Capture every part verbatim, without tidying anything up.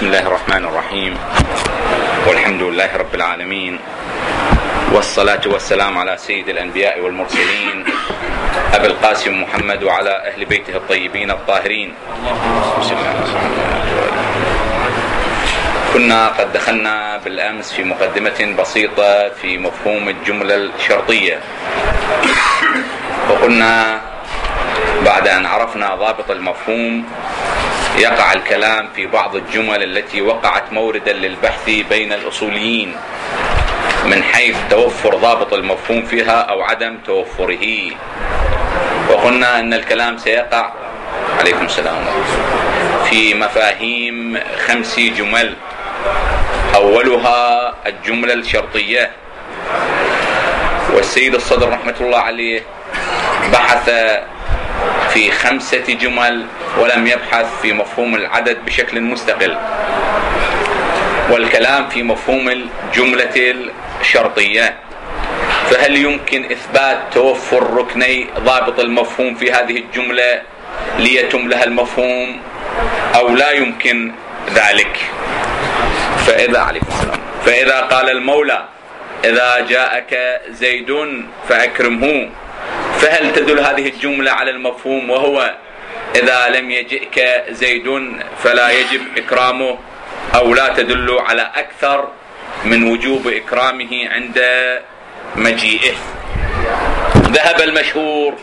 بسم الله الرحمن الرحيم، والحمد لله رب العالمين، والصلاة والسلام على سيد الأنبياء والمرسلين أبي القاسم محمد وعلى أهل بيته الطيبين الطاهرين. بسم الله الرحمن الرحيم. كنا قد دخلنا بالأمس في مقدمة بسيطة في مفهوم الجملة الشرطية، وقلنا بعد أن عرفنا ضابط المفهوم يقع الكلام في بعض الجمل التي وقعت موردا للبحث بين الأصوليين من حيث توفر ضابط المفهوم فيها أو عدم توفره. وقلنا أن الكلام سيقع عليكم السلام في مفاهيم خمس جمل، أولها الجملة الشرطية، والسيد الصدر رحمة الله عليه بحث في خمسة جمل ولم يبحث في مفهوم العدد بشكل مستقل. والكلام في مفهوم الجملة الشرطية، فهل يمكن إثبات توفر ركني ضابط المفهوم في هذه الجملة ليتم لها المفهوم أو لا يمكن ذلك؟ فإذا عليكم السلام فإذا قال المولى إذا جاءك زيد فأكرمه، فهل تدل هذه الجملة على المفهوم وهو إذا لم يجئك زيد فلا يجب إكرامه، أو لا تدل على أكثر من وجوب إكرامه عند مجيئه؟ ذهب المشهور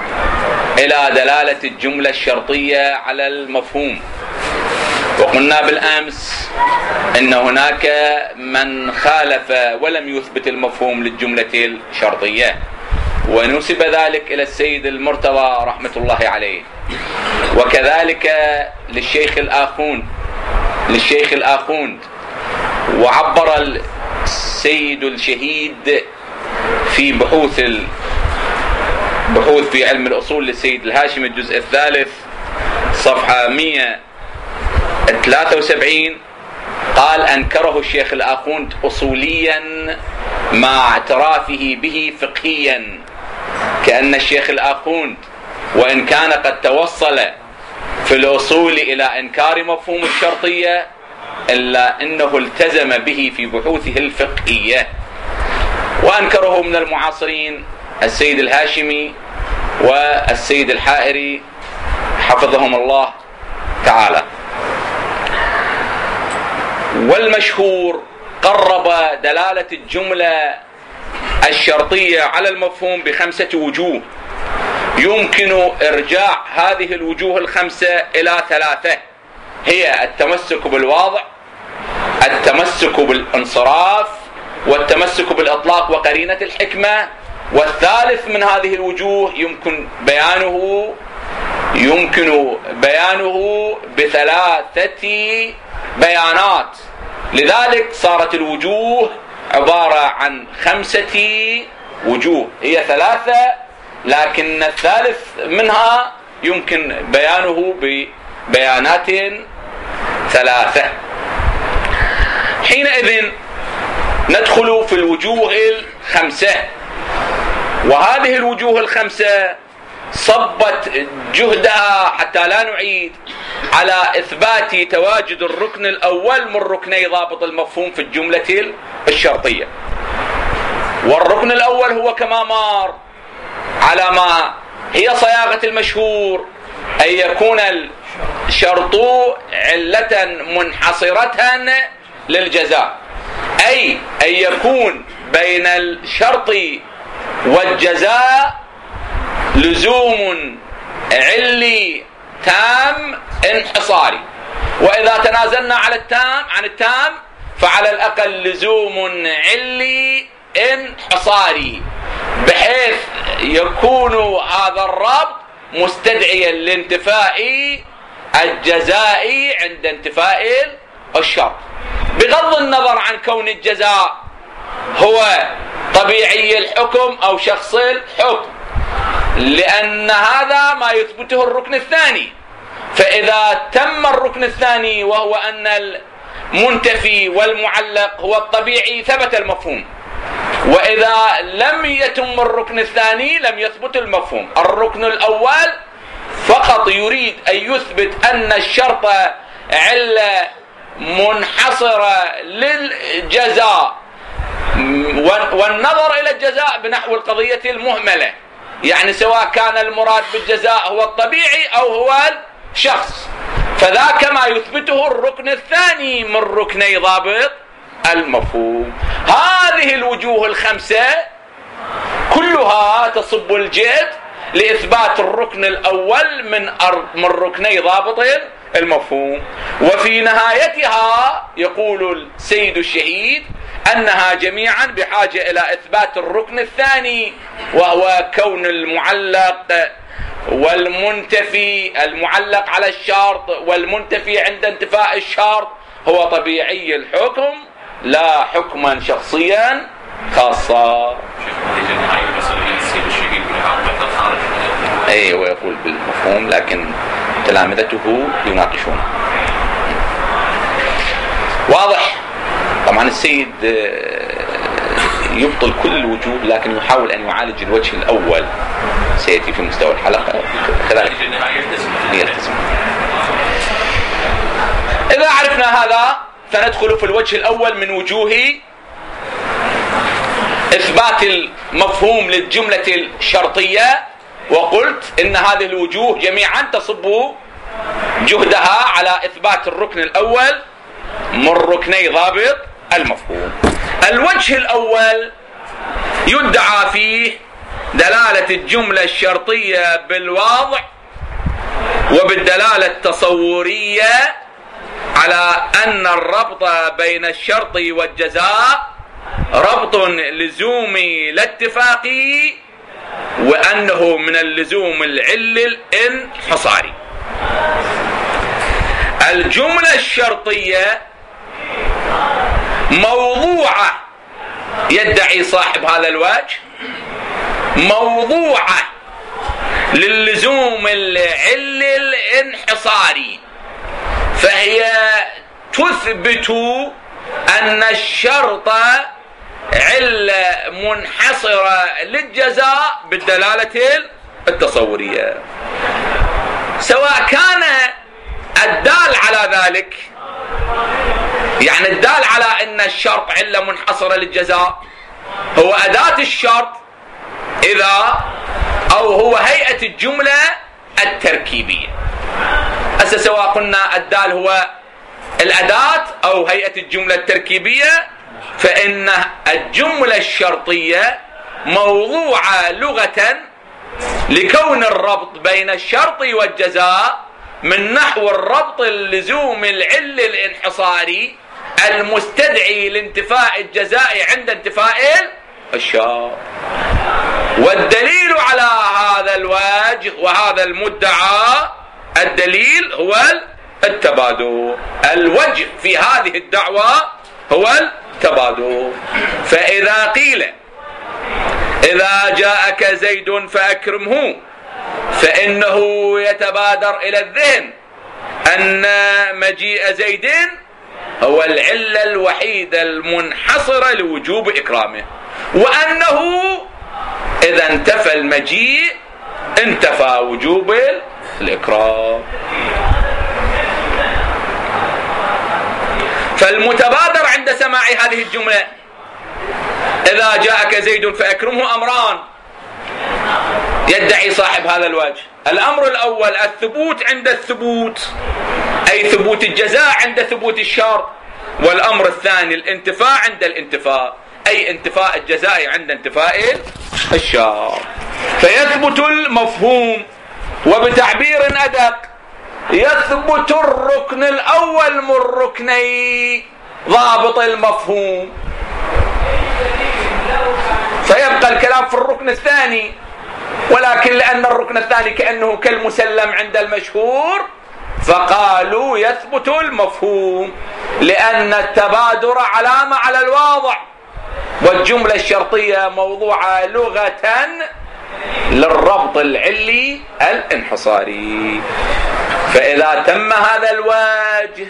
إلى دلالة الجملة الشرطية على المفهوم، وقلنا بالأمس أن هناك من خالف ولم يثبت المفهوم للجملة الشرطية، ونسب ذلك إلى السيد المرتضى رحمة الله عليه، وكذلك للشيخ الآخوند للشيخ الآخوند وعبر السيد الشهيد في بحوث بحوث في علم الأصول للسيد الهاشمي الجزء الثالث صفحة مئة وثلاثة وسبعين، قال أنكره الشيخ الآخوند أصوليا مع اعترافه به فقهيا، كأن الشيخ الآخوند وإن كان قد توصل في الأصول إلى إنكار مفهوم الشرطية إلا أنه التزم به في بحوثه الفقهية. وأنكره من المعاصرين السيد الهاشمي والسيد الحائري حفظهم الله تعالى. والمشهور قرب دلالة الجملة الشرطية على المفهوم بخمسة وجوه، يمكن إرجاع هذه الوجوه الخمسة إلى ثلاثة، هي التمسك بالواضع، التمسك بالانصراف، والتمسك بالإطلاق وقرينة الحكمة. والثالث من هذه الوجوه يمكن بيانه يمكن بيانه بثلاثة بيانات، لذلك صارت الوجوه عبارة عن خمسة وجوه، هي ثلاثة لكن الثالث منها يمكن بيانه ببيانات ثلاثة. حينئذ ندخل في الوجوه الخمسة، وهذه الوجوه الخمسة صبت جهدها حتى لا نعيد على إثبات تواجد الركن الأول من ركني ضابط المفهوم في الجملة الشرطية. والركن الأول هو كما مار على ما هي صياغة المشهور أن يكون الشرط علة منحصرة للجزاء، أي أن يكون بين الشرط والجزاء لزوم علي تام انحصاري، وإذا تنازلنا على التام عن التام فعلى الأقل لزوم علي انحصاري، بحيث يكون هذا الربط مستدعيا لانتفاء الجزاء عند انتفاء الشرط، بغض النظر عن كون الجزاء هو طبيعي الحكم أو شخص الحكم، لأن هذا ما يثبته الركن الثاني. فإذا تم الركن الثاني وهو أن المنتفي والمعلق هو الطبيعي ثبت المفهوم، وإذا لم يتم الركن الثاني لم يثبت المفهوم. الركن الأول فقط يريد أن يثبت أن الشرط علة منحصرة للجزاء والنظر إلى الجزاء بنحو القضية المهملة، يعني سواء كان المراد بالجزاء هو الطبيعي أو هو الشخص، فذاك ما يثبته الركن الثاني من ركني ضابط المفهوم. هذه الوجوه الخمسة كلها تصب الجهد لإثبات الركن الأول من من ركني ضابط المفهوم. وفي نهايتها يقول السيد الشهيد أنها جميعا بحاجة إلى إثبات الركن الثاني، وهو كون المعلق والمنتفي، المعلق على الشرط والمنتفي عند انتفاء الشرط هو طبيعي الحكم لا حكما شخصيا خاصا. اي ويقول بالمفهوم لكن تلامذته يناقشون. واضح؟ طبعا السيد يبطل كل الوجوه لكن يحاول أن يعالج الوجه الأول، سيأتي في مستوى الحلقة كذلك يلتزم. إذا عرفنا هذا فندخل في الوجه الأول من وجوه إثبات المفهوم للجملة الشرطية، وقلت إن هذه الوجوه جميعا تصب جهدها على إثبات الركن الأول من ركني ضابط المفهوم. الوجه الأول يدعى فيه دلالة الجملة الشرطية بالواضع وبالدلالة التصورية على أن الربط بين الشرط والجزاء ربط لزومي لا اتفاقي، وأنه من اللزوم العل الانحصاري. الجملة الشرطية موضوعة، يدعي صاحب هذا الوجه، موضوعة للزوم العل الانحصاري، فهي تثبت أن الشرط علة منحصرة للجزاء بالدلالة التصورية، سواء كان الدال على ذلك، يعني الدال على أن الشرط علة منحصرة للجزاء هو أداة الشرط إذا أو هو هيئة الجملة التركيبية. هسه سواء قلنا الدال هو الأداة أو هيئة الجملة التركيبية، فإن الجملة الشرطية موضوعة لغة لكون الربط بين الشرط والجزاء من نحو الربط اللزوم العل الانحصاري المستدعي لانتفاء الجزاء عند انتفاء الشرط. والدليل على هذا الوجه وهذا المدعى، الدليل هو التبادل. الوجه في هذه الدعوة هو التبادل. فإذا قيل إذا جاءك زيد فأكرمه، فإنه يتبادر إلى الذهن أن مجيء زيد هو العلة الوحيدة المنحصرة لوجوب إكرامه، وأنه إذا انتفى المجيء انتفى وجوب الإكرام. فالمتبادر عند سماع هذه الجملة إذا جاءك زيد فأكرمه أمران يدعي صاحب هذا الوجه. الأمر الأول الثبوت عند الثبوت، أي ثبوت الجزاء عند ثبوت الشرط، والأمر الثاني الانتفاء عند الانتفاء، أي انتفاء الجزاء عند انتفاء الشرط. فيثبت المفهوم، وبتعبير أدق يثبت الركن الأول من ركني ضابط المفهوم، فيبقى الكلام في الركن الثاني، ولكن لأن الركن الثاني كأنه كالمسلم عند المشهور فقالوا يثبت المفهوم، لأن التبادر علامة على الواضع، والجملة الشرطية موضوعة لغة للربط العلي الانحصاري. فإذا تم هذا الوجه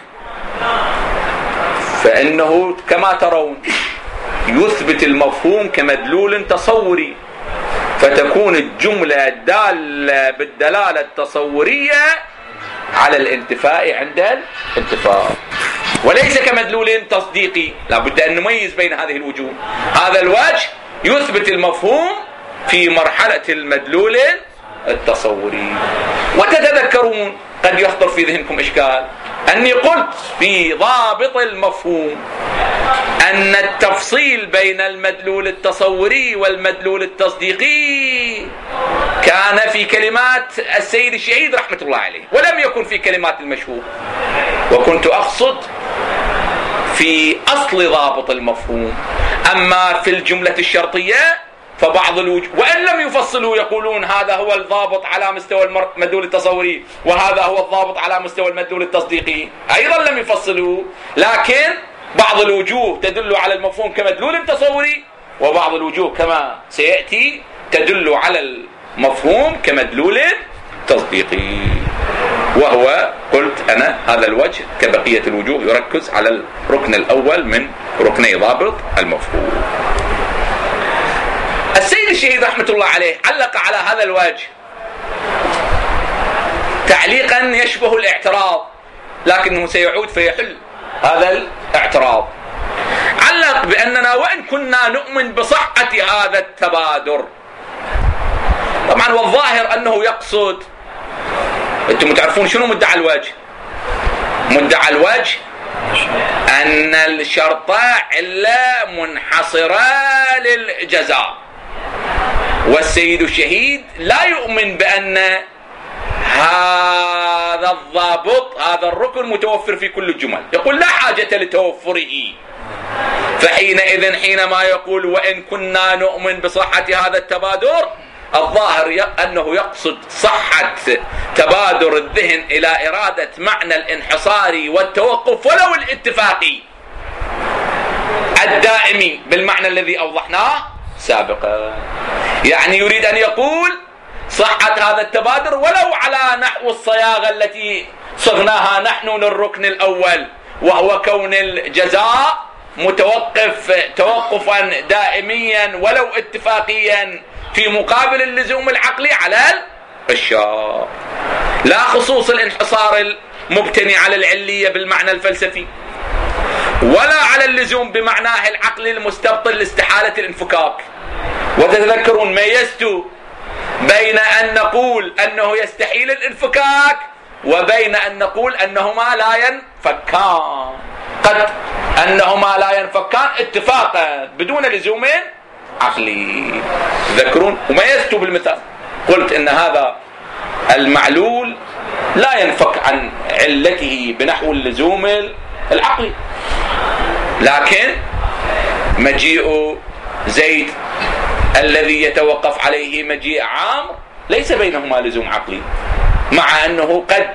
فإنه كما ترون يثبت المفهوم كمدلول تصوري، فتكون الجملة دالة بالدلالة التصورية على الانتفاء عند الانتفاء. وليس كمدلول تصديقي. لا بد أن نميز بين هذه الوجوه. هذا الوجه يثبت المفهوم في مرحلة المدلول التصوري. وتتذكرون قد يخطر في ذهنكم إشكال أني قلت في ضابط المفهوم أن التفصيل بين المدلول التصوري والمدلول التصديقي كان في كلمات السيد الشهيد رحمة الله عليه، ولم يكن في كلمات المشهور. وكنت أقصد في أصل ضابط المفهوم. أما في الجملة الشرطية فبعض الوجوه وإن لم يفصلوا يقولون هذا هو الضابط على مستوى المدلول التصوري وهذا هو الضابط على مستوى المدلول التصديقي، أيضا لم يفصلوا، لكن بعض الوجوه تدل على المفهوم كمدلول تصوري، وبعض الوجوه كما سيأتي تدل على المفهوم كمدلول تصديقي. وهو قلت أنا هذا الوجه كبقية الوجوه يركز على الركن الأول من ركني ضابط المفهوم. السيد الشهيد رحمة الله عليه علق على هذا الوجه تعليقا يشبه الاعتراض، لكنه سيعود فيحل هذا الاعتراض. علق بأننا وإن كنا نؤمن بصحة هذا التبادر، طبعا والظاهر أنه يقصد، أنتم تعرفون شنو مدعى الوجه؟ مدعى الوجه أن الشرطة علة منحصرة للجزاء، والسيد الشهيد لا يؤمن بأن هذا الضابط هذا الركن متوفر في كل الجمل، يقول لا حاجة لتوفره. فحينئذ حينما يقول وإن كنا نؤمن بصحة هذا التبادر، الظاهر أنه يقصد صحة تبادر الذهن إلى إرادة معنى الانحصار والتوقف ولو الاتفاقي الدائمي بالمعنى الذي أوضحناه سابقا. يعني يريد أن يقول صحة هذا التبادر ولو على نحو الصياغة التي صغناها نحن للركن الأول، وهو كون الجزاء متوقف توقفا دائميا ولو اتفاقيا في مقابل اللزوم العقلي على الشرط، لا خصوص الانحصار المبتني على العلية بالمعنى الفلسفي، ولا على اللزوم بمعناه العقلي المستبطن لاستحالة الانفكاك. وتتذكرون ميزت بين أن نقول أنه يستحيل الانفكاك وبين أن نقول أنهما لا ينفكان، قد أنهما لا ينفكان اتفاقا بدون لزوم عقلي. تذكرون وميزت بالمثال قلت أن هذا المعلول لا ينفك عن علته بنحو اللزوم العقلي، لكن مجيء زيد الذي يتوقف عليه مجيء عامر ليس بينهما لزوم عقلي، مع أنه قد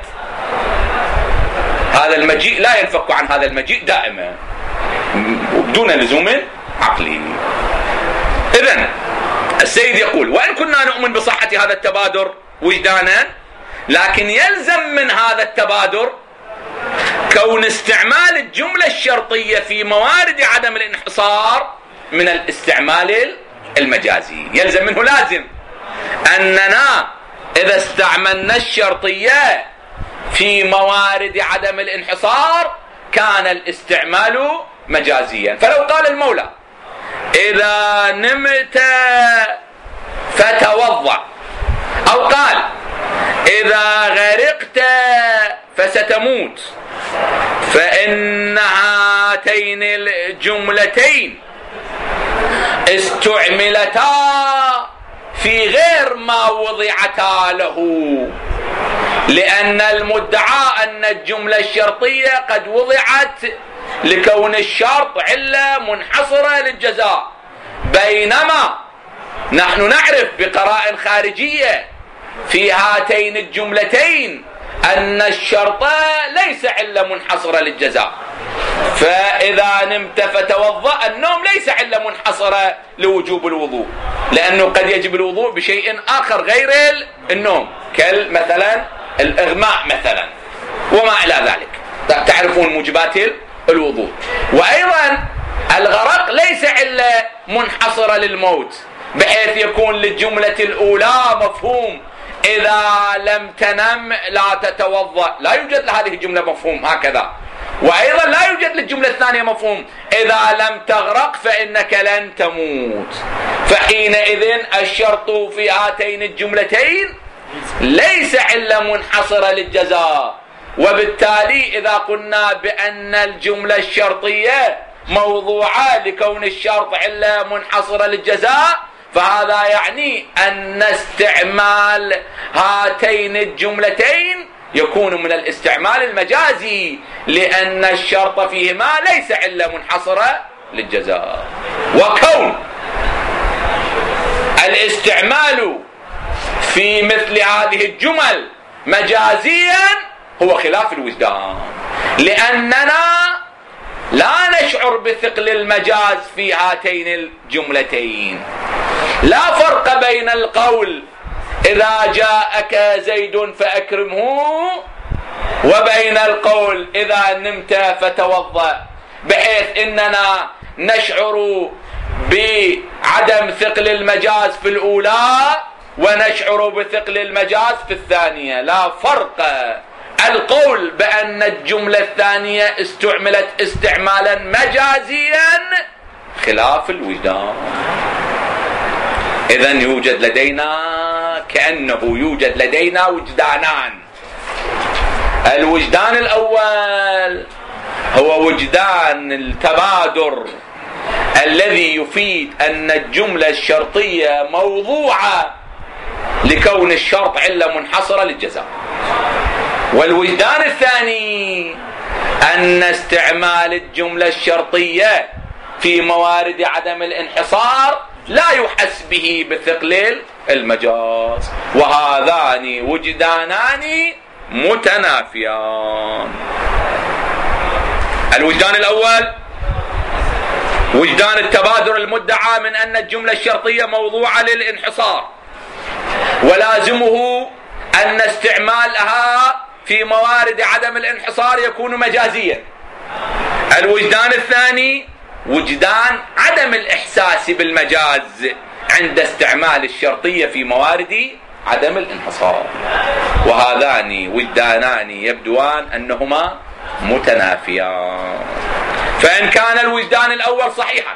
هذا المجيء لا ينفك عن هذا المجيء دائما بدون لزوم عقلي. إذن السيد يقول وإن كنا نؤمن بصحة هذا التبادر وجدانا، لكن يلزم من هذا التبادر كون استعمال الجملة الشرطية في موارد عدم الانحصار من الاستعمال المجازي. يلزم منه لازم أننا إذا استعملنا الشرطية في موارد عدم الانحصار كان الاستعمال مجازيا. فلو قال المولى إذا نمت فتوضأ، أو قال إذا غرقت فستموت، فإن هاتين الجملتين استعملتا في غير ما وضعتا له، لأن المدعى أن الجملة الشرطية قد وضعت لكون الشرط علة منحصرة للجزاء، بينما نحن نعرف بقرائن خارجية في هاتين الجملتين أن الشرط ليس علة منحصرة للجزاء. فإذا نمت فتوضأ، النوم ليس علة منحصرة لوجوب الوضوء، لأنه قد يجب الوضوء بشيء آخر غير النوم، كمثلا الإغماء مثلا وما إلى ذلك، تعرفون موجبات الوضوء. وأيضا الغرق ليس علة منحصرة للموت، بحيث يكون للجملة الأولى مفهوم إذا لم تنم لا تتوضأ، لا يوجد لهذه الجملة مفهوم هكذا. وأيضا لا يوجد للجملة الثانية مفهوم: إذا لم تغرق فإنك لن تموت. فحينئذ الشرط في هاتين الجملتين ليس علة منحصرة للجزاء. وبالتالي إذا قلنا بأن الجملة الشرطية موضوعة لكون الشرط علة منحصرة للجزاء، فهذا يعني أن استعمال هاتين الجملتين يكون من الاستعمال المجازي، لأن الشرط فيهما ليس علة منحصرة للجزاء. وكون الاستعمال في مثل هذه الجمل مجازيا هو خلاف الوجدان، لأننا لا نشعر بثقل المجاز في هاتين الجملتين. لا فرق بين القول إذا جاءك زيد فأكرمه وبين القول إذا نمت فتوضأ، بحيث إننا نشعر بعدم ثقل المجاز في الأولى ونشعر بثقل المجاز في الثانية. لا فرق. القول بأن الجملة الثانية استعملت استعمالا مجازيا خلاف الوجدان. إذن يوجد لدينا كأنه يوجد لدينا وجدانان. الوجدان الأول هو وجدان التبادر الذي يفيد أن الجملة الشرطية موضوعة لكون الشرط علة منحصرة للجزاء. والوجدان الثاني أن استعمال الجملة الشرطية في موارد عدم الانحصار لا يحس به بثقل المجاز. وهذان وجدانان متنافيان. الوجدان الأول وجدان التبادر المدعى من أن الجملة الشرطية موضوعة للانحصار، ولازمه أن استعمالها في موارد عدم الانحصار يكون مجازيا. الوجدان الثاني وجدان عدم الإحساس بالمجاز عند استعمال الشرطية في موارد عدم الانحصار. وهذان وجدانان يبدوان أنهما متنافيان. فإن كان الوجدان الأول صحيحا،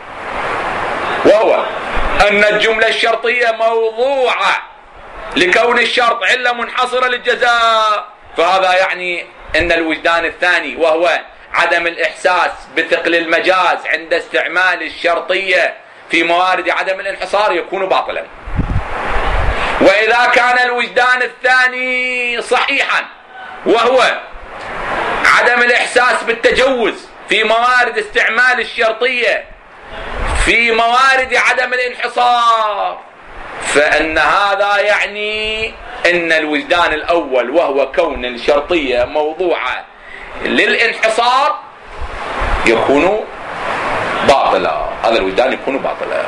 وهو أن الجملة الشرطية موضوعة لكون الشرط علة منحصرة للجزاء، فهذا يعني أن الوجدان الثاني وهو عدم الإحساس بثقل المجاز عند استعمال الشرطية في موارد عدم الانحصار يكون باطلا. وإذا كان الوجدان الثاني صحيحا، وهو عدم الإحساس بالتجوز في موارد استعمال الشرطية في موارد عدم الانحصار، فإن هذا يعني أن الوجدان الأول وهو كون الشرطية موضوعة للانحصار يكون باطلا. هذا الوجدان يكون باطلا.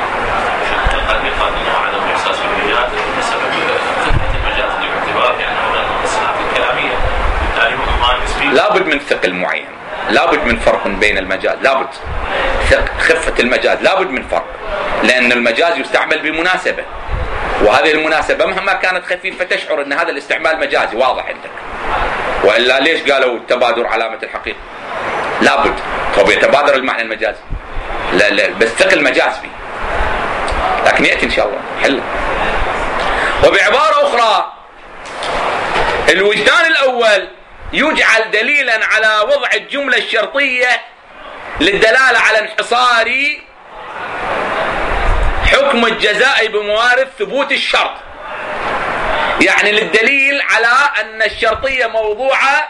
عدم الإحساس بالمجاز بسبب المجاز باعتبار يعني الصناعة الكلامية، بالتالي ما لابد من ثقل معين، لابد من فرق بين المجاز، لابد خفة المجاز، لابد من فرق، لأن المجاز يستعمل بمناسبة، وهذه المناسبة مهما كانت خفيفة تشعر أن هذا الاستعمال مجازي واضح عندك. وإلا ليش قالوا التبادر علامة الحقيقة؟ لابد طب يتبادر المعنى المجازي، لا لا بس ثقل مجاز فيه، لكن يأتي إن شاء الله حل. وبعبارة أخرى الوجدان الأول يجعل دليلا على وضع الجملة الشرطية للدلالة على انحصار حكم الجزاء بموارد ثبوت الشرط، يعني للدليل على أن الشرطية موضوعة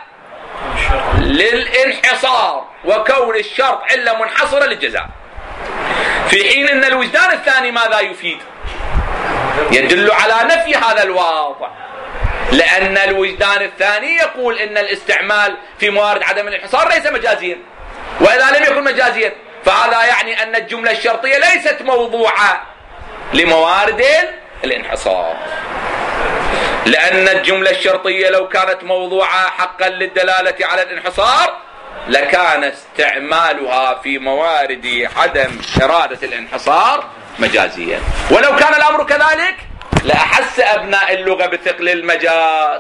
للانحصار وكون الشرط علة منحصرة للجزاء، في حين أن الوجدان الثاني ماذا يفيد؟ يدل على نفي هذا الواضع، لأن الوجدان الثاني يقول إن الاستعمال في موارد عدم الانحصار ليس مجازيا، وإذا لم يكن مجازيا فهذا يعني أن الجملة الشرطية ليست موضوعة لموارد الانحصار، لأن الجملة الشرطية لو كانت موضوعة حقا للدلالة على الانحصار لكان استعمالها في موارد عدم إرادة الانحصار مجازيا. ولو كان الأمر كذلك لأحس أبناء اللغة بثقل المجاز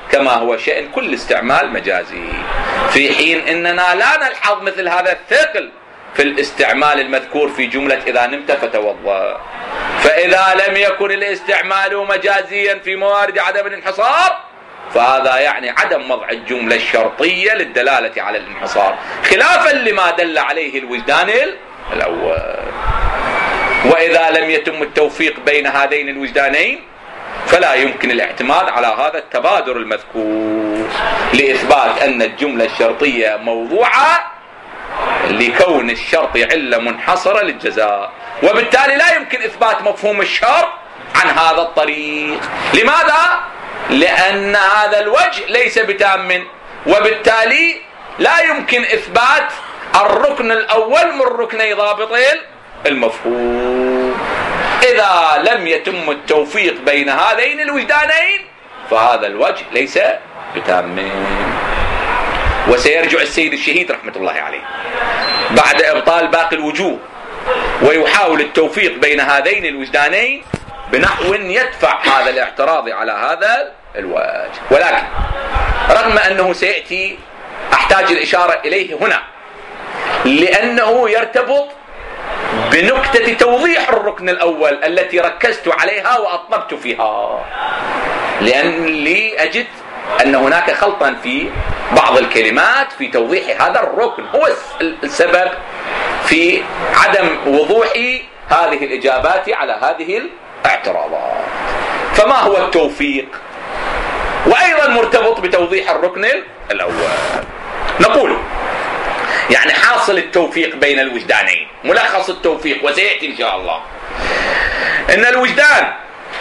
كما هو شأن كل استعمال مجازي، في حين أننا لا نلحظ مثل هذا الثقل في الاستعمال المذكور في جملة إذا نمت فتوضأ. فإذا لم يكن الاستعمال مجازيا في موارد عدم الانحصار فهذا يعني عدم وضع الجملة الشرطية للدلالة على الانحصار، خلافا لما دل عليه الوجدان الأول. وإذا لم يتم التوفيق بين هذين الوجدانين فلا يمكن الاعتماد على هذا التبادر المذكور لإثبات أن الجملة الشرطية موضوعة لكون الشرط علة منحصرة للجزاء، وبالتالي لا يمكن إثبات مفهوم الشرط عن هذا الطريق. لماذا؟ لأن هذا الوجه ليس بتام، وبالتالي لا يمكن إثبات الركن الأول من ركني ضابط المفهوم. إذا لم يتم التوفيق بين هذين الوجدانين فهذا الوجه ليس بتام. وسيرجع السيد الشهيد رحمة الله عليه بعد إبطال باقي الوجوه ويحاول التوفيق بين هذين الوجدانين بنحو يدفع هذا الاعتراض على هذا الوجه، ولكن رغم أنه سيأتي أحتاج الإشارة إليه هنا لأنه يرتبط بنكتة توضيح الركن الأول التي ركزت عليها وأطلبت فيها، لأن لي أجد أن هناك خلطا في بعض الكلمات في توضيح هذا الركن هو السبب في عدم وضوح هذه الإجابات على هذه الاعتراضات. فما هو التوفيق؟ وأيضا مرتبط بتوضيح الركن الأول. نقول يعني حاصل التوفيق بين الوجدانين، ملخص التوفيق وسيأتي إن شاء الله، إن الوجدان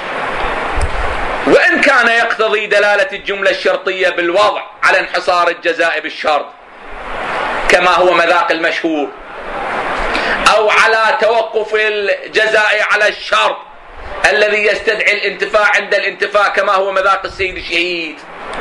وإن كان يقتضي دلالة الجملة الشرطية بالوضع على انحصار الجزاء بالشرط كما هو مذاق المشهور، أو على توقف الجزاء على الشرط الذي يستدعي الانتفاع عند الانتفاع كما هو مذاق السيد الشهيد،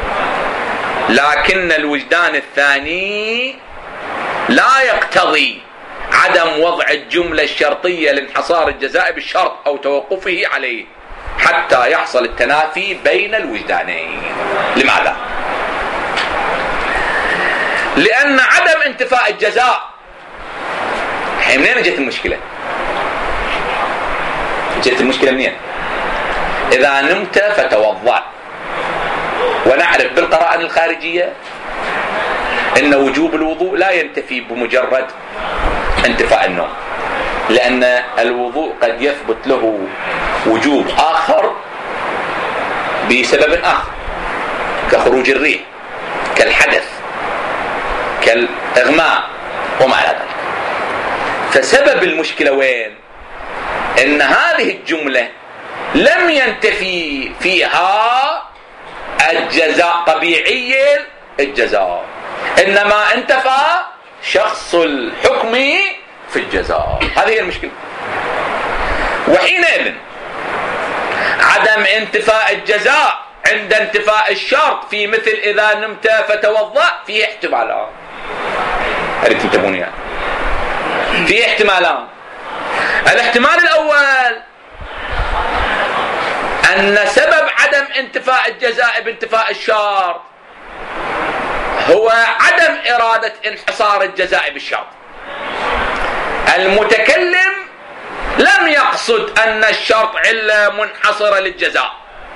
لكن الوجدان الثاني لا يقتضي عدم وضع الجملة الشرطية لانحصار الجزاء بالشرط أو توقفه عليه حتى يحصل التنافي بين الوجدانين. لماذا؟ لأن عدم انتفاء الجزاء، الحين منين جت المشكلة؟ جت المشكلة منين؟ إذا نمت فتوضأ، ونعرف بالقرائن الخارجية إن وجوب الوضوء لا ينتفي بمجرد انتفاء النوم، لأن الوضوء قد يثبت له وجوب آخر بسبب آخر كخروج الريح، كالحدث، كالإغماء وما إلى ذلك. فسبب المشكلة وين؟ إن هذه الجملة لم ينتفي فيها الجزاء طبيعي الجزاء، إنما انتفى شخص الحكم في الجزاء. هذه هي المشكلة. وحينئذ عدم انتفاء الجزاء عند انتفاء الشرط في مثل إذا نمت فتوضأ فيه احتمالان. هل تنتبهون يعني؟ فيه احتمالان. الاحتمال الأول أن سبب عدم انتفاء الجزاء بانتفاء الشرط هو عدم إرادة انحصار الجزاء بالشرط. المتكلم لم يقصد أن الشرط علة منحصرة للجزاء،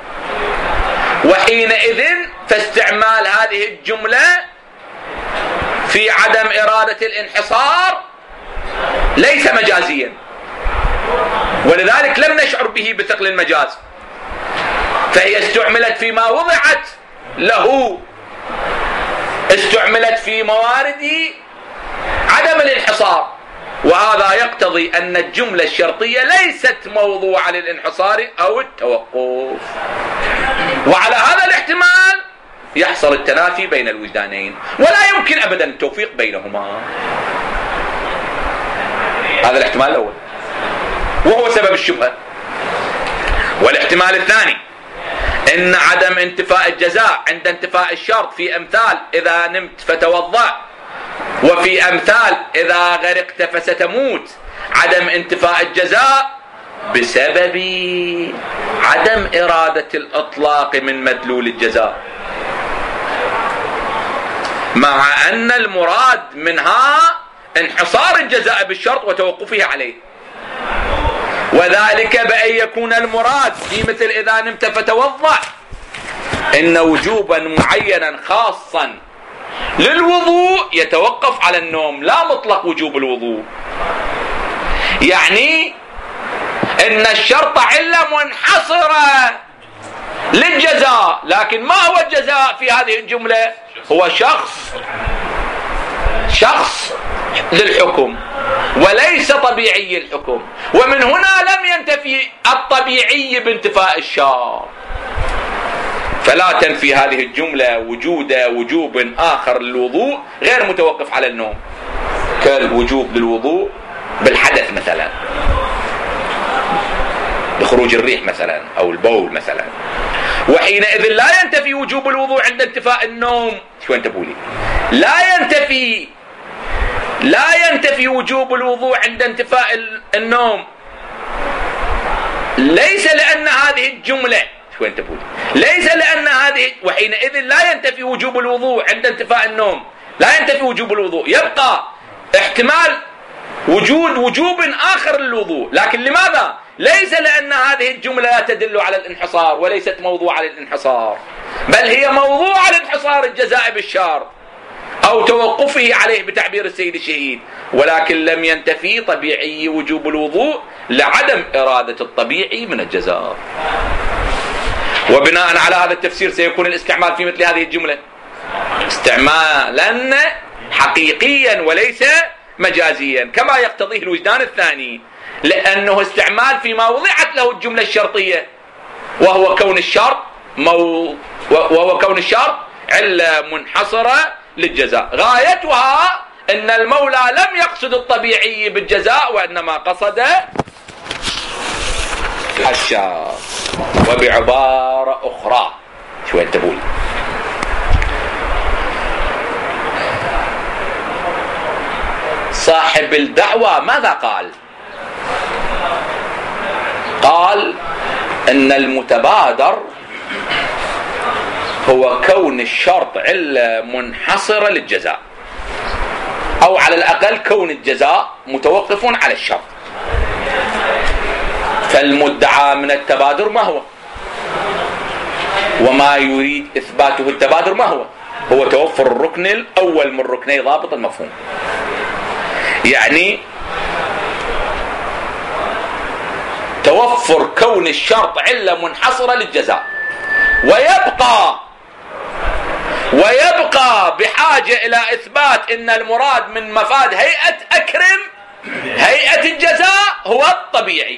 وحينئذ فاستعمال هذه الجملة في عدم إرادة الانحصار ليس مجازيا، ولذلك لم نشعر به بثقل المجاز، فهي استعملت فيما وضعت له، استعملت في موارد عدم الانحصار، وهذا يقتضي أن الجملة الشرطية ليست موضوعة للانحصار أو التوقف. وعلى هذا الاحتمال يحصل التنافي بين الوجدانين، ولا يمكن أبدا التوفيق بينهما. هذا الاحتمال الأول وهو سبب الشبهة. والاحتمال الثاني إن عدم انتفاء الجزاء عند انتفاء الشرط في أمثال إذا نمت فتوضأ، وفي أمثال إذا غرقت فستموت، عدم انتفاء الجزاء بسبب عدم إرادة الإطلاق من مدلول الجزاء. مع أن المراد منها انحصار الجزاء بالشرط وتوقفه عليه، وذلك بأن يكون المراد في مثل إذا نمت فتوضأ إن وجوبا معينا خاصا للوضوء يتوقف على النوم، لا مطلق وجوب الوضوء. يعني إن الشرط علة منحصرة للجزاء، لكن ما هو الجزاء في هذه الجملة؟ هو شخص شخص للحكم وليس طبيعي الحكم، ومن هنا لم ينتفي الطبيعي بانتفاء الشرط، فلا تنفي هذه الجملة وجود وجوب آخر للوضوء غير متوقف على النوم، كالوجوب للوضوء بالحدث مثلا، بخروج الريح مثلا أو البول مثلا. وحينئذ لا ينتفي وجوب الوضوء عند انتفاء النوم. شو أنت بقولي؟ لا ينتفي لا ينتفي وجوب الوضوء عند انتفاء النوم، ليس لأن هذه الجملة شو أنت بقولي؟ ليس لأن هذه، وحينئذ لا ينتفي وجوب الوضوء عند انتفاء النوم، لا ينتفي وجوب الوضوء، يبقى احتمال وجود وجوب آخر للوضوء. لكن لماذا؟ ليس لأن هذه الجملة لا تدل على الانحصار وليست موضوع على الانحصار، بل هي موضوع على انحصار الجزاء بالشرط أو توقفه عليه بتعبير السيد الشهيد، ولكن لم ينتفي طبيعي وجوب الوضوء لعدم إرادة الطبيعي من الجزاء. وبناء على هذا التفسير سيكون الاستعمال في مثل هذه الجملة استعمالا حقيقيا وليس مجازيا كما يقتضيه الوجدان الثاني، لأنه استعمال فيما وضعت له الجملة الشرطية، وهو كون الشرط مو وهو كون الشرط علة منحصرة للجزاء، غايتها أن المولى لم يقصد الطبيعي بالجزاء وإنما قصد الشرط. وبعبارة أخرى شو أنت تقول؟ صاحب الدعوة ماذا قال؟ قال أن المتبادر هو كون الشرط علة منحصرة للجزاء، أو على الأقل كون الجزاء متوقف على الشرط. فالمدعى من التبادر ما هو؟ وما يريد إثباته التبادر ما هو؟ هو توفر الركن الأول من ركني ضابط المفهوم. يعني توفر كون الشرط علة منحصرة للجزاء، ويبقى ويبقى بحاجة إلى إثبات أن المراد من مفاد هيئة أكرم هيئة الجزاء هو الطبيعي.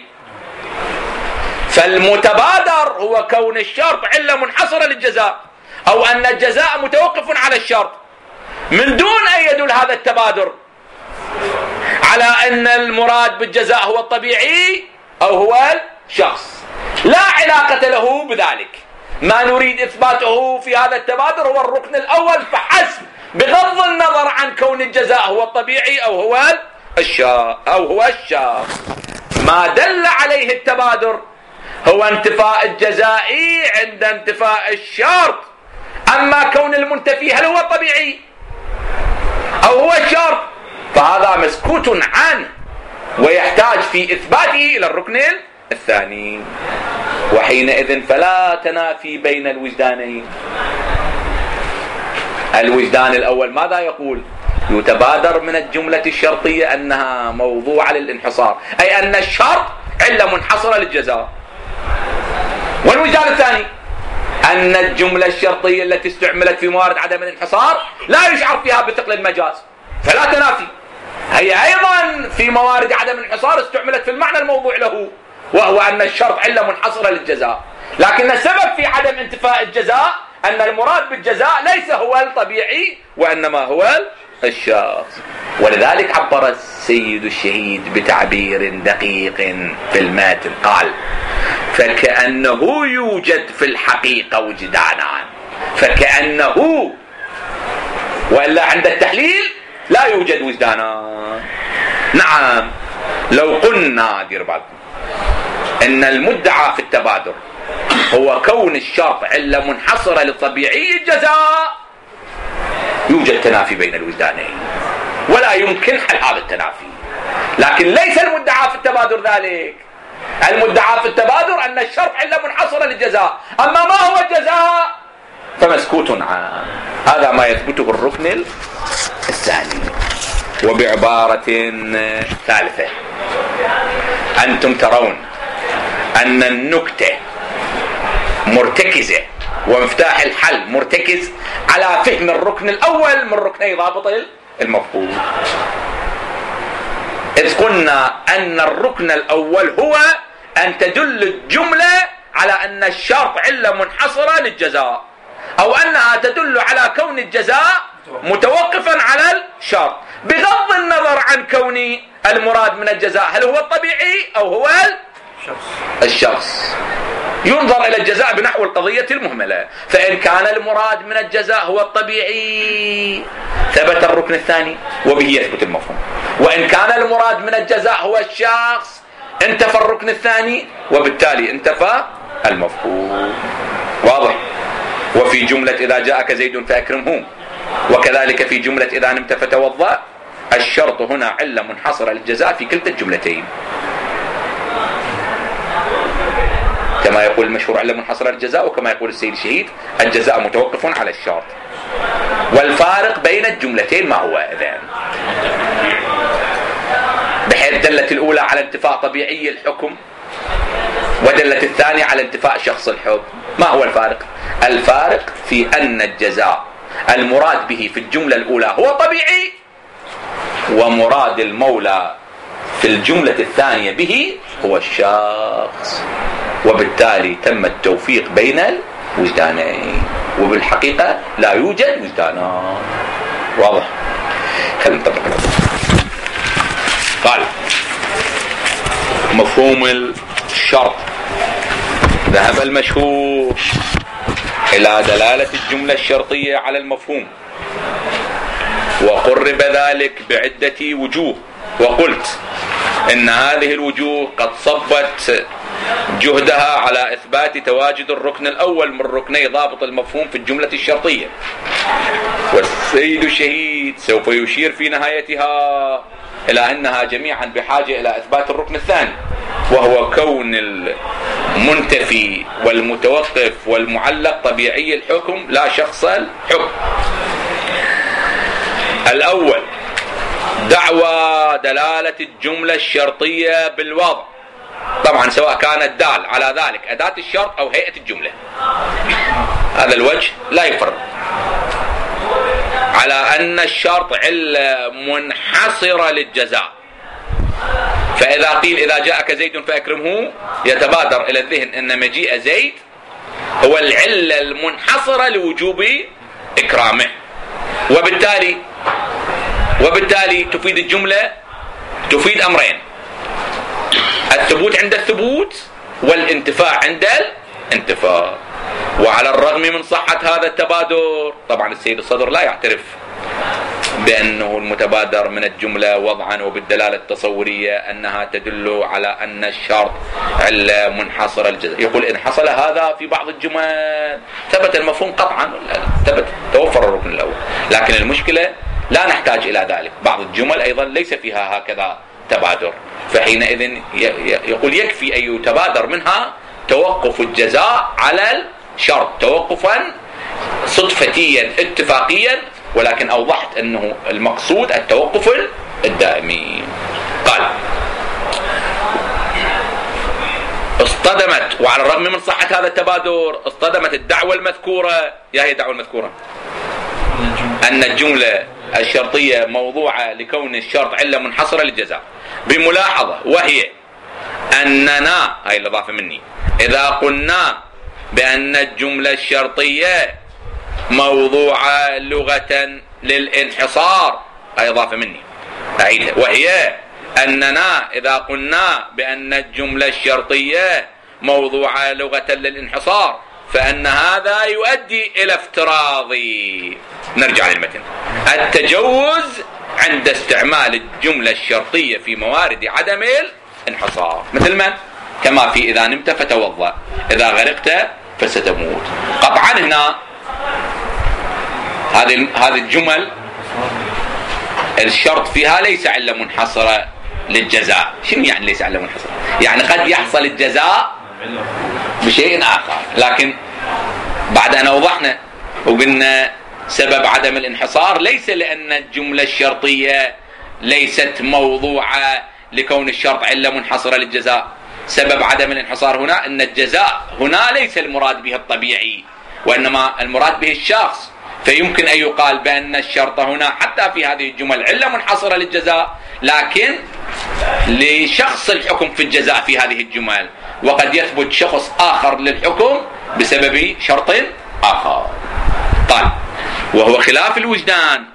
فالمتبادر هو كون الشرط علة منحصرة للجزاء، أو أن الجزاء متوقف على الشرط، من دون أن يدل هذا التبادر على أن المراد بالجزاء هو الطبيعي أو هو الشخص، لا علاقة له بذلك. ما نريد إثباته في هذا التبادر هو الركن الأول فحسب، بغض النظر عن كون الجزاء هو الطبيعي أو هو الشخص أو هو الشخص. ما دل عليه التبادر هو انتفاء الجزاء عند انتفاء الشرط، أما كون المنتفي هل هو الطبيعي أو هو الشرط فهذا مسكوت عنه، ويحتاج في إثباته إلى الركن الثاني. وحينئذ فلا تنافي بين الوجدانين. الوجدان الأول ماذا يقول؟ يتبادر من الجملة الشرطية أنها موضوعة للانحصار، أي أن الشرط علة منحصرة للجزاء. والوجدان الثاني أن الجملة الشرطية التي استعملت في موارد عدم الانحصار لا يشعر فيها بثقل المجاز، فلا تنافي. هي أيضا في موارد عدم الانحصار استعملت في المعنى الموضوع له، وهو أن الشرط علة منحصرة للجزاء، لكن السبب في عدم انتفاء الجزاء أن المراد بالجزاء ليس هو الطبيعي وإنما هو الشخص. ولذلك عبر السيد الشهيد بتعبير دقيق في الماتن، قال فكأنه يوجد في الحقيقة وجدانان، فكأنه، وإلا عند التحليل لا يوجد وجدانان. نعم، لو قلنا دير بالكم إن المدعى في التبادر هو كون الشرط علة منحصرة لطبيعي الجزاء، يوجد تنافي بين الوجدانين ولا يمكن حل هذا التنافي، لكن ليس المدعى في التبادر ذلك. المدعى في التبادر أن الشرط علة منحصرة للجزاء، أما ما هو الجزاء فمسكوت عنه. هذا ما يثبته الركن الثاني. وبعبارة ثالثة، أنتم ترون أن النكتة مرتكزة ومفتاح الحل مرتكز على فهم الركن الأول من ركني ضابط المفهوم، إذ قلنا أن الركن الأول هو أن تدل الجملة على أن الشرط علة منحصرة للجزاء، أو أنها تدل على كون الجزاء متوقفا على الشرط، بغض النظر عن كون المراد من الجزاء هل هو الطبيعي أو هو الشخص. ينظر إلى الجزاء بنحو القضية المهملة، فإن كان المراد من الجزاء هو الطبيعي ثبت الركن الثاني وبه يثبت المفهوم، وإن كان المراد من الجزاء هو الشخص انتفى الركن الثاني وبالتالي انتفى المفهوم. واضح؟ وفي جملة إذا جاءك زيد فأكرمه، وكذلك في جملة إذا نمت فتوضأ، الشرط هنا علة منحصرة للجزاء في كلتا الجملتين، كما يقول المشهور علة منحصرة للجزاء، وكما يقول السيد الشهيد الجزاء متوقف على الشرط. والفارق بين الجملتين ما هو إذن؟ بحيث دلت الأولى على انتفاء طبيعي الحكم ودلت الثانية على انتفاء شخص الحكم. ما هو الفارق؟ الفارق في أن الجزاء المراد به في الجملة الأولى هو طبيعي، ومراد المولى في الجملة الثانية به هو الشخص، وبالتالي تم التوفيق بين الوجدانين، وبالحقيقة لا يوجد وجدانان. واضح؟ خلينا نطبق. قال مفهوم الشرط، ذهب المشهور إلى دلالة الجملة الشرطية على المفهوم، وقرب ذلك بعدة وجوه، وقلت إن هذه الوجوه قد صبت جهدها على إثبات تواجد الركن الأول من ركني ضابط المفهوم في الجملة الشرطية، والسيد الشهيد سوف يشير في نهايتها إلى أنها جميعا بحاجة إلى إثبات الركن الثاني، وهو كون المنتفي والمتوقف والمعلق طبيعي الحكم لا شخص الحكم. الأول دعوى دلالة الجملة الشرطية بالوضع، طبعا سواء كانت دال على ذلك أداة الشرط أو هيئة الجملة، هذا الوجه لا يفرق، على أن الشرط علة منحصرة للجزاء. فإذا قيل إذا جاءك زيد فأكرمه، يتبادر إلى الذهن أن مجيء زيد هو العلة المنحصرة لوجوب إكرامه، وبالتالي وبالتالي تفيد الجملة تفيد أمرين: الثبوت عند الثبوت والانتفاع عند الانتفاع. وعلى الرغم من صحة هذا التبادر، طبعا السيد الصدر لا يعترف بأنه المتبادر من الجملة وضعا وبالدلالة التصورية أنها تدل على أن الشرط علة منحصرة الجزاء، يقول إن حصل هذا في بعض الجمل ثبت المفهوم قطعا، ثبت توفر الركن الأول. لكن المشكلة لا نحتاج إلى ذلك، بعض الجمل أيضا ليس فيها هكذا تبادر، فحينئذ يقول يكفي أن يتبادر منها توقف الجزاء على الشرط توقفا صدفتيا اتفاقيا، ولكن أوضحت أنه المقصود التوقف الدائمي. قال اصطدمت، وعلى الرغم من صحة هذا التبادر اصطدمت الدعوة المذكورة. يا هي الدعوة المذكورة أن الجملة الشرطية موضوعة لكون الشرط علة منحصرة للجزاء، بملاحظة وهي أننا، هاي الإضافة مني، إذا قلنا بأن الجملة الشرطية موضوعة لغة للانحصار، هاي إضافة مني أعيدها، وهي أننا إذا قلنا بأن الجملة الشرطية موضوعة لغة للانحصار فأن هذا يؤدي إلى افتراض، نرجع للمتن، التجوز عند استعمال الجملة الشرطية في موارد عدم الانحصار، مثل ما كما في إذا نمت فتوضأ، إذا غرقت فستموت. قطعا هنا هذه هذه الجمل الشرط فيها ليس علة منحصرة للجزاء. شنو يعني ليس علة منحصرة؟ يعني قد يحصل الجزاء بشيء آخر، لكن بعد أن أوضحنا وقلنا سبب عدم الانحصار ليس لأن الجملة الشرطية ليست موضوعة لكون الشرط علة منحصرة للجزاء. سبب عدم الانحصار هنا أن الجزاء هنا ليس المراد به الطبيعي، وإنما المراد به الشخص. فيمكن أن يقال بأن الشرط هنا حتى في هذه الجمل علة منحصرة للجزاء، لكن لشخص الحكم في الجزاء في هذه الجمل، وقد يثبت شخص آخر للحكم بسبب شرط آخر. طيب، وهو خلاف الوجدان.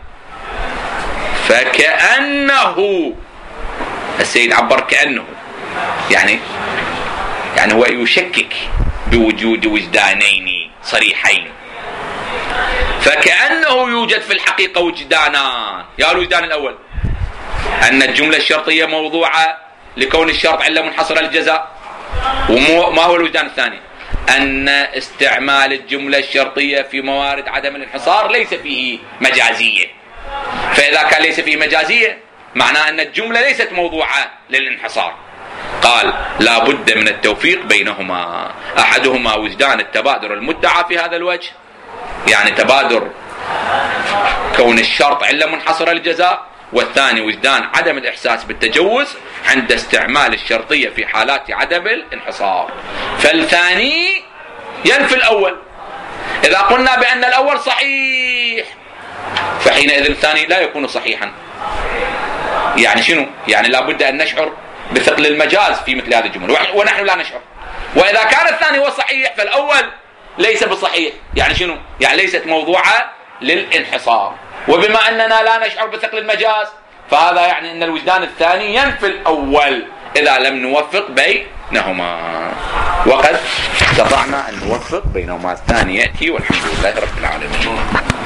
فكأنه السيد عبر كأنه، يعني يعني هو يشكك بوجود وجدانين صريحين. فكأنه يوجد في الحقيقة وجدانان. يا الوجدان الأول أن الجملة الشرطية موضوعة لكون الشرط علة منحصرة للجزاء. وما هو الوجدان الثاني؟ أن استعمال الجملة الشرطية في موارد عدم الانحصار ليس فيه مجازية. فإذا كان ليس فيه مجازية معناه أن الجملة ليست موضوعة للانحصار. قال لا بد من التوفيق بينهما. أحدهما وجدان التبادر المدعى في هذا الوجه، يعني تبادر كون الشرط علة منحصرة للجزاء، والثاني وجدان عدم الإحساس بالتجوز عند استعمال الشرطية في حالات عدم الانحصار. فالثاني ينفي الأول. إذا قلنا بأن الأول صحيح فحينئذ الثاني لا يكون صحيحا. يعني شنو؟ يعني لا بد أن نشعر بثقل المجاز في مثل هذه الجمل، ونحن لا نشعر. وإذا كان الثاني هو صحيح فالأول ليس بصحيح. يعني شنو؟ يعني ليست موضوعة للانحصار. وبما أننا لا نشعر بثقل المجاز فهذا يعني أن الوجدان الثاني ينفي الأول إذا لم نوفق بينهما. وقد استطعنا أن نوفق بينهما. الثاني يأتي والحمد لله رب العالمين.